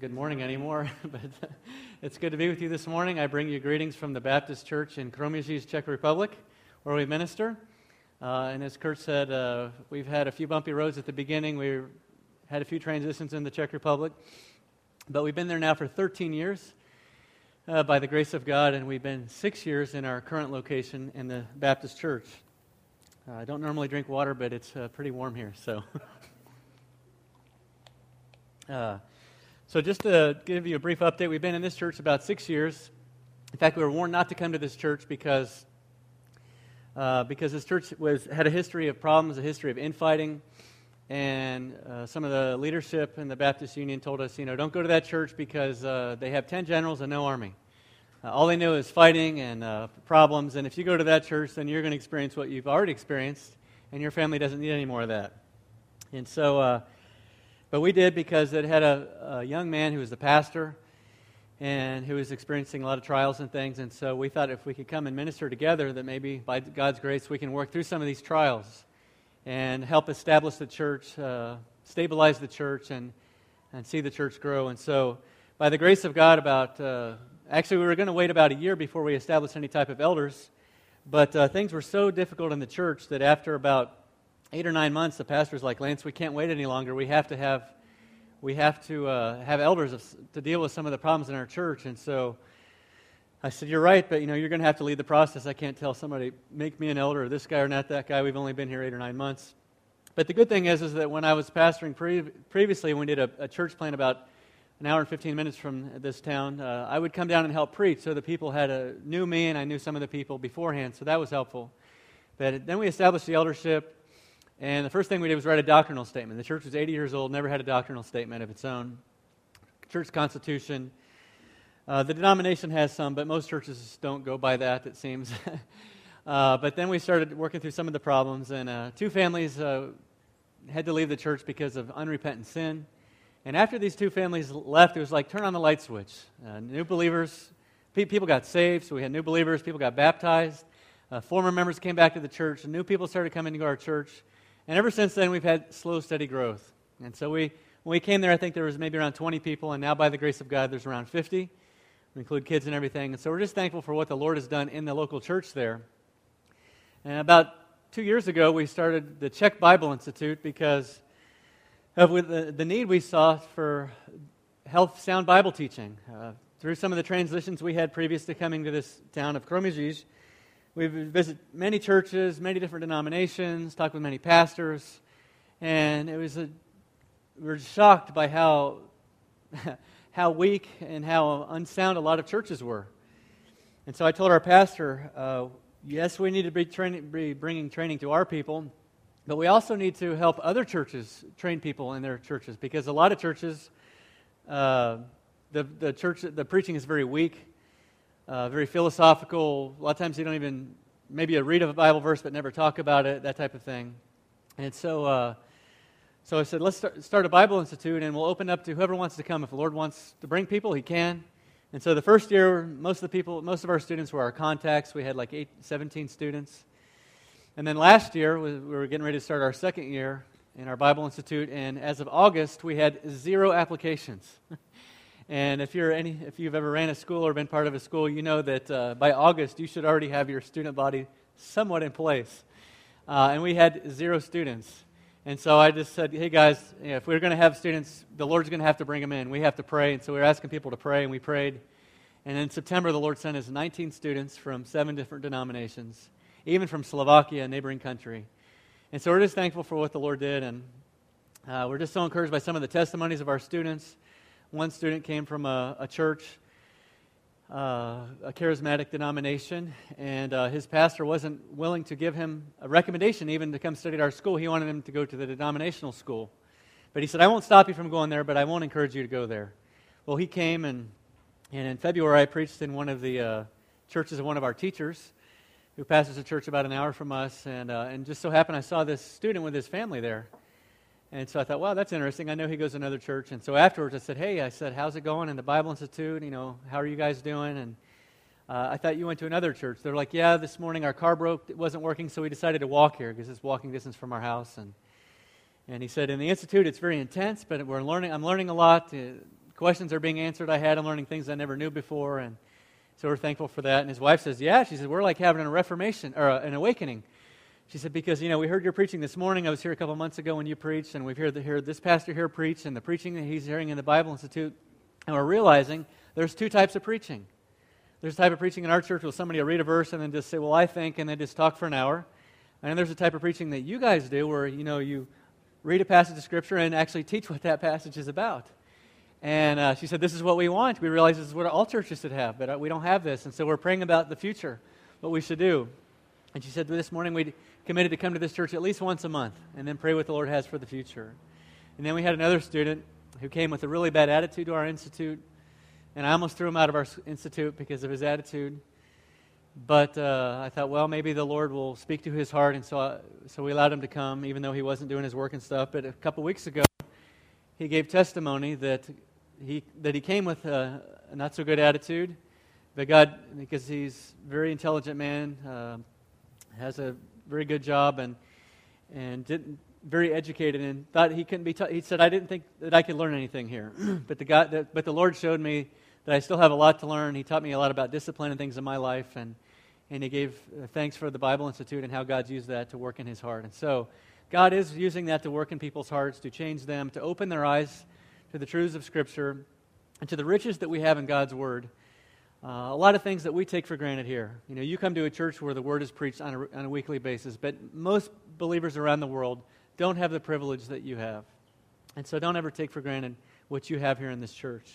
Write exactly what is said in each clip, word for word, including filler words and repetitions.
good morning anymore, but it's good to be with you this morning. I bring you greetings from the Baptist Church in Kroměříž, Czech Republic, where we minister. Uh, and as Kurt said, uh, we've had a few bumpy roads at the beginning. We had a few transitions in the Czech Republic, but we've been there now for thirteen years uh, by the grace of God, and we've been six years in our current location in the Baptist Church. Uh, I don't normally drink water, but it's uh, pretty warm here, so... Uh, so just to give you a brief update, we've been in this church about six years. In fact, we were warned not to come to this church because uh, because this church was had a history of problems, a history of infighting, and uh, some of the leadership in the Baptist Union told us, you know, don't go to that church because uh, they have ten generals and no army. Uh, all they know is fighting and uh, problems, and if you go to that church, then you're going to experience what you've already experienced, and your family doesn't need any more of that. And so... Uh, But we did because it had a, a young man who was the pastor and who was experiencing a lot of trials and things. And so we thought if we could come and minister together, that maybe by God's grace we can work through some of these trials and help establish the church, uh, stabilize the church, and, and see the church grow. And so by the grace of God, about uh, actually we were going to wait about a year before we established any type of elders. But uh, things were so difficult in the church that after about Eight or nine months, the pastor's like, Lance, we can't wait any longer. We have to have, we have to uh, have elders of, to deal with some of the problems in our church. And so I said, you're right, but you know, you're going to have to lead the process. I can't tell somebody, make me an elder, or this guy or not that guy. We've only been here eight or nine months. But the good thing is, is that when I was pastoring pre- previously, when we did a, a church plant about an hour and fifteen minutes from this town, uh, I would come down and help preach. So the people had a, knew me, and I knew some of the people beforehand. So that was helpful. But then we established the eldership. And the first thing we did was write a doctrinal statement. The church was eighty years old, never had a doctrinal statement of its own. Church constitution. Uh, the denomination has some, but most churches don't go by that, it seems. uh, but then we started working through some of the problems, and uh, two families uh, had to leave the church because of unrepentant sin. And after these two families left, it was like turn on the light switch. Uh, new believers, pe- people got saved, so we had new believers, people got baptized. Uh, former members came back to the church, and new people started coming to our church. And ever since then, we've had slow, steady growth. And so we, when we came there, I think there was maybe around twenty people, and now by the grace of God, there's around fifty. We include kids and everything. And so we're just thankful for what the Lord has done in the local church there. And about two years ago, we started the Czech Bible Institute because of the, the need we saw for health, sound Bible teaching. Uh, through some of the transitions we had previous to coming to this town of Kroměříž, we've visited many churches, many different denominations, talked with many pastors, and it was a, we were shocked by how how weak and how unsound a lot of churches were. And so I told our pastor, uh, yes, we need to be, training, be bringing training to our people, but we also need to help other churches train people in their churches, because a lot of churches, uh, the the church, the preaching is very weak. Uh, very philosophical. A lot of times you don't even, maybe you read a Bible verse but never talk about it, that type of thing. And so uh, so I said, let's start, start a Bible Institute, and we'll open up to whoever wants to come. If the Lord wants to bring people, He can. And so the first year, most of the people, most of our students were our contacts. We had like eight, seventeen students. And then last year, we, we were getting ready to start our second year in our Bible Institute, and as of August, we had zero applications. And if you're any, if you've ever ran a school or been part of a school, you know that uh, by August you should already have your student body somewhat in place. Uh, and we had zero students. And so I just said, hey guys, you know, if we're going to have students, the Lord's going to have to bring them in. We have to pray. And so we were asking people to pray, and we prayed. And in September, the Lord sent us nineteen students from seven different denominations, even from Slovakia, a neighboring country. And so we're just thankful for what the Lord did. And uh, we're just so encouraged by some of the testimonies of our students. One student came from a, a church, uh, a charismatic denomination, and uh, his pastor wasn't willing to give him a recommendation even to come study at our school. He wanted him to go to the denominational school. But he said, I won't stop you from going there, but I won't encourage you to go there. Well, he came, and, and in February I preached in one of the uh, churches of one of our teachers, who pastors a church about an hour from us, and, uh, and just so happened I saw this student with his family there. And so I thought, wow, that's interesting. I know he goes to another church. And so afterwards I said, hey, I said, how's it going in the Bible Institute? You know, how are you guys doing? And uh, I thought you went to another church. They're like, yeah, this morning our car broke. It wasn't working, so we decided to walk here because it's walking distance from our house. And and he said, in the Institute, it's very intense, but we're learning. I'm learning a lot. Uh, questions are being answered I had. I'm learning things I never knew before, and so we're thankful for that. And his wife says, yeah, she said, we're like having a reformation, or an awakening. She said, because, you know, we heard your preaching this morning. I was here a couple months ago when you preached, and we've heard, the, heard this pastor here preach, and the preaching that he's hearing in the Bible Institute, and we're realizing there's two types of preaching. There's a type of preaching in our church where somebody will read a verse and then just say, well, I think, and then just talk for an hour. And then there's a type of preaching that you guys do where, you know, you read a passage of Scripture and actually teach what that passage is about. And uh, she said, this is what we want. We realize this is what all churches should have, but uh, we don't have this. And so we're praying about the future, what we should do. And she said, this morning we committed to come to this church at least once a month and then pray what the Lord has for the future. And then we had another student who came with a really bad attitude to our institute. And I almost threw him out of our institute because of his attitude. But uh, I thought, well, maybe the Lord will speak to his heart. And so, I, so we allowed him to come, even though he wasn't doing his work and stuff. But a couple weeks ago, he gave testimony that he that he came with a, a not-so-good attitude. But God, because he's a very intelligent man, uh, has a very good job, and and didn't very educated, and thought he couldn't be. Ta- he said, "I didn't think that I could learn anything here, but the God, that, but the Lord showed me that I still have a lot to learn. He taught me a lot about discipline and things in my life, and and he gave uh, thanks for the Bible Institute and how God's used that to work in his heart. And so, God is using that to work in people's hearts, to change them, to open their eyes to the truths of Scripture, and to the riches that we have in God's Word." Uh, a lot of things that we take for granted here. You know, you come to a church where the Word is preached on a, on a weekly basis, but most believers around the world don't have the privilege that you have. And so don't ever take for granted what you have here in this church.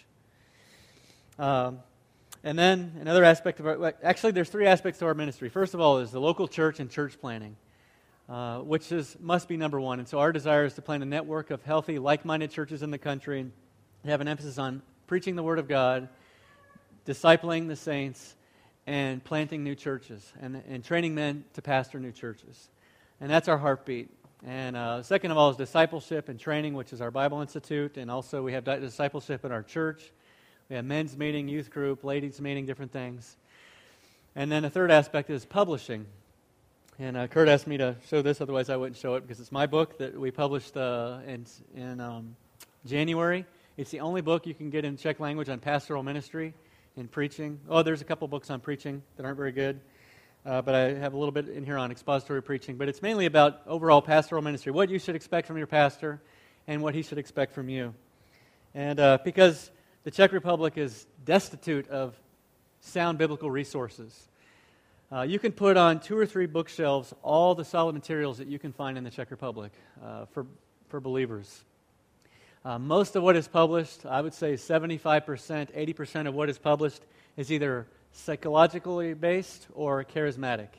Um, and then another aspect of our, actually there's three aspects to our ministry. First of all is the local church and church planning, uh, which is must be number one. And so our desire is to plant a network of healthy, like-minded churches in the country and have an emphasis on preaching the Word of God, discipling the saints, and planting new churches, and, and training men to pastor new churches. And that's our heartbeat. And uh, second of all is discipleship and training, which is our Bible Institute, and also we have di- discipleship in our church. We have men's meeting, youth group, ladies meeting, different things. And then the third aspect is publishing. And uh, Kurt asked me to show this, otherwise I wouldn't show it, because it's my book that we published uh, in, in um, January. It's the only book you can get in Czech language on pastoral ministry. In preaching. Oh, there's a couple books on preaching that aren't very good, uh, but I have a little bit in here on expository preaching. But it's mainly about overall pastoral ministry, what you should expect from your pastor and what he should expect from you. And uh, because the Czech Republic is destitute of sound biblical resources, uh, you can put on two or three bookshelves all the solid materials that you can find in the Czech Republic uh, for, for believers. Uh, most of what is published, I would say seventy-five percent, eighty percent of what is published is either psychologically based or charismatic.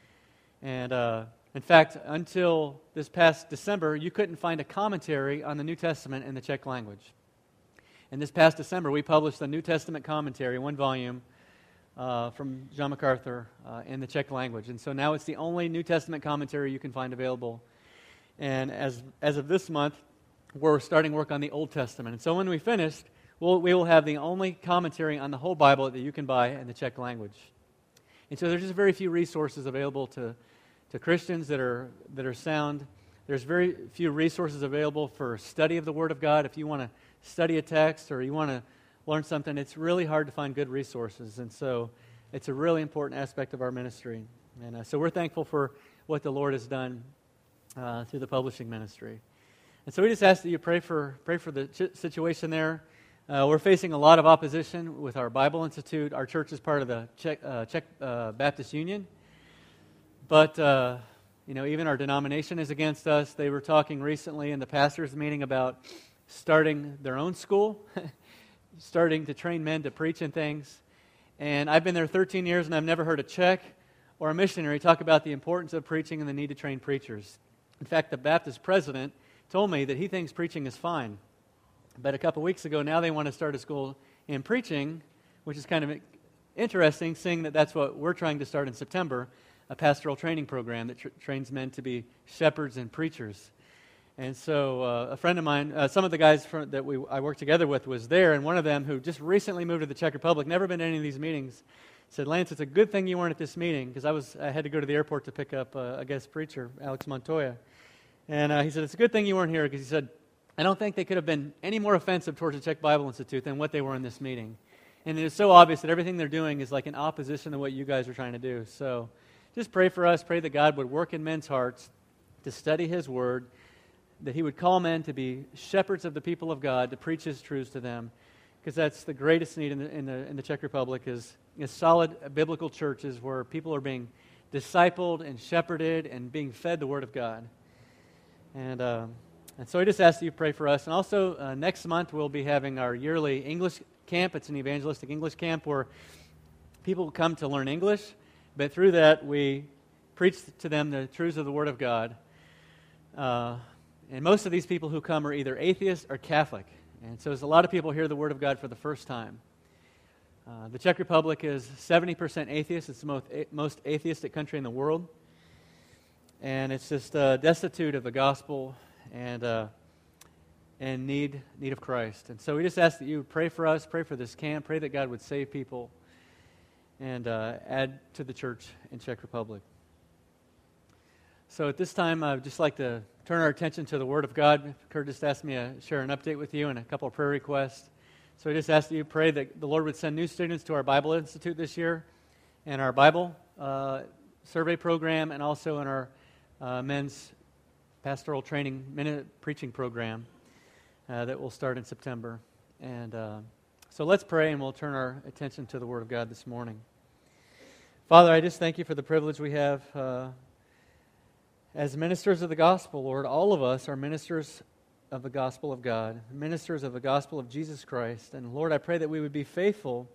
And uh, in fact, until this past December, you couldn't find a commentary on the New Testament in the Czech language. And this past December, we published a New Testament commentary, one volume, uh, from John MacArthur uh, in the Czech language. And so now it's the only New Testament commentary you can find available. And as as of this month, we're starting work on the Old Testament. And so when we finish, we'll, we will have the only commentary on the whole Bible that you can buy in the Czech language. And so there's just very few resources available to, to Christians that are that are sound. There's very few resources available for study of the Word of God. If you want to study a text or you want to learn something, it's really hard to find good resources. And so it's a really important aspect of our ministry. And uh, so we're thankful for what the Lord has done uh, through the publishing ministry. And so we just ask that you pray for pray for the ch- situation there. Uh, we're facing a lot of opposition with our Bible Institute. Our church is part of the Czech, uh, Czech uh, Baptist Union. But, uh, you know, even our denomination is against us. They were talking recently in the pastors' meeting about starting their own school, starting to train men to preach and things. And I've been there thirteen years, and I've never heard a Czech or a missionary talk about the importance of preaching and the need to train preachers. In fact, the Baptist president told me that he thinks preaching is fine. But a couple weeks ago, now they want to start a school in preaching, which is kind of interesting, seeing that that's what we're trying to start in September, a pastoral training program that tr- trains men to be shepherds and preachers. And so uh, a friend of mine, uh, some of the guys from, that we I worked together with was there, and one of them who just recently moved to the Czech Republic, never been to any of these meetings, said, "Lance, it's a good thing you weren't at this meeting," because I was I had to go to the airport to pick up uh, a guest preacher, Alex Montoya. And uh, he said, "It's a good thing you weren't here," because he said, I don't think they could have been any more offensive towards the Czech Bible Institute than what they were in this meeting. And it is so obvious that everything they're doing is like in opposition to what you guys are trying to do. So just pray for us. Pray that God would work in men's hearts to study His Word, that He would call men to be shepherds of the people of God, to preach His truths to them, because that's the greatest need in the, in the, in the Czech Republic is, is solid biblical churches where people are being discipled and shepherded and being fed the Word of God. And uh, and so I just ask that you pray for us. And also, uh, next month we'll be having our yearly English camp. It's an evangelistic English camp where people come to learn English, but through that we preach to them the truths of the Word of God. Uh, and most of these people who come are either atheists or Catholic. And so there's a lot of people hear the Word of God for the first time. Uh, the Czech Republic is seventy percent atheist. It's the most, most atheistic country in the world. And it's just uh, destitute of the gospel and uh, and need need of Christ. And so we just ask that you would pray for us, pray for this camp, pray that God would save people and uh, add to the church in Czech Republic. So at this time, I would just like to turn our attention to the Word of God. Kurt just asked me to share an update with you and a couple of prayer requests. So I just ask that you pray that the Lord would send new students to our Bible Institute this year and our Bible uh, survey program, and also in our uh, men's pastoral training minute preaching program uh, that will start in September. And uh, so let's pray, and we'll turn our attention to the Word of God this morning. Father, I just thank you for the privilege we have uh, as ministers of the gospel, Lord. All of us are ministers of the gospel of God, ministers of the gospel of Jesus Christ. And Lord, I pray that we would be faithful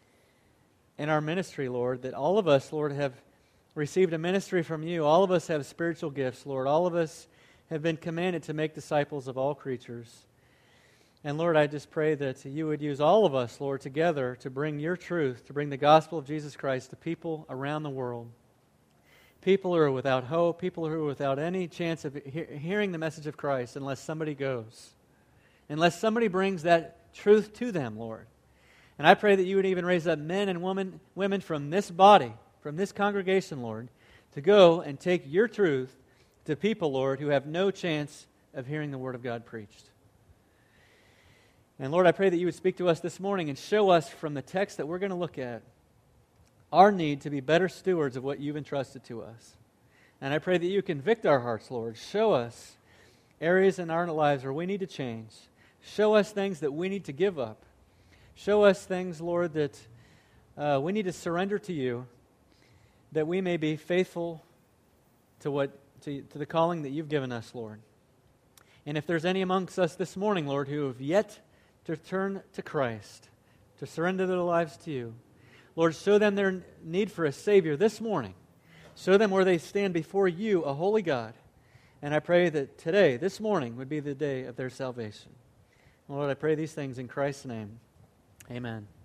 in our ministry, Lord, that all of us, Lord, have received a ministry from you. All of us have spiritual gifts, Lord. All of us have been commanded to make disciples of all creatures. And Lord, I just pray that you would use all of us, Lord, together to bring your truth, to bring the gospel of Jesus Christ to people around the world. People who are without hope, people who are without any chance of he- hearing the message of Christ unless somebody goes, unless somebody brings that truth to them, Lord. And I pray that you would even raise up men and women, women from this body, from this congregation, Lord, to go and take your truth to people, Lord, who have no chance of hearing the Word of God preached. And Lord, I pray that you would speak to us this morning and show us from the text that we're going to look at our need to be better stewards of what you've entrusted to us. And I pray that you convict our hearts, Lord. Show us areas in our lives where we need to change. Show us things that we need to give up. Show us things, Lord, that uh, we need to surrender to you, that we may be faithful to what to, to the calling that you've given us, Lord. And if there's any amongst us this morning, Lord, who have yet to turn to Christ, to surrender their lives to you, Lord, show them their need for a Savior this morning. Show them where they stand before you, a holy God. And I pray that today, this morning, would be the day of their salvation. Lord, I pray these things in Christ's name. Amen.